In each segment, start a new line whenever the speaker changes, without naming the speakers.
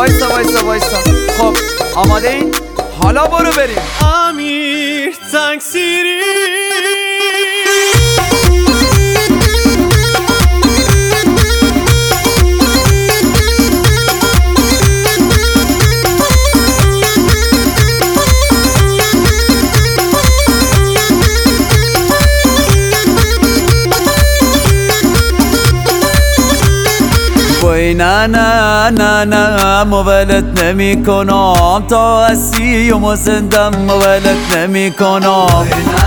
وایسا. خب آماده این؟ حالا برو بریم.
امیر تکثیری
وای نه مولت نمی کنم تا اسی و زندم مولت نمی کنم.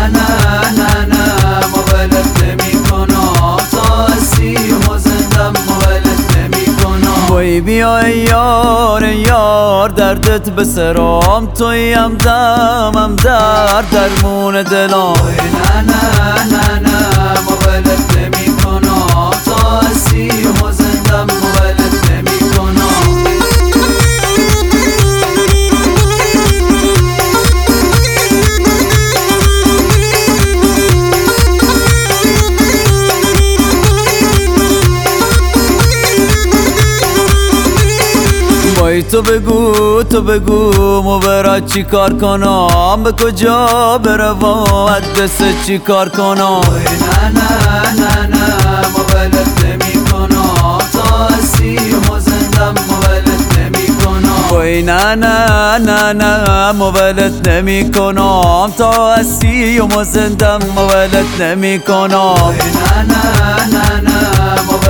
نه مولت نمی کنم تا اسی و زندم مولت نمی کنم. وای بیا یار دردت بسرم تویم دمم درمون دلم. وای نه مولت نمی کنم تا اسی و زندم مولت نمی کنم. وای تو بگو مبرا چی کار کنم، به کجا بروم دست چی کار کنم. وای نه مولت نمی کنم تا اسی و زندم مولت نمی کنم. وای نه مولت نمی کنم تا اسی و زندم مولت نمی کنم. وای نه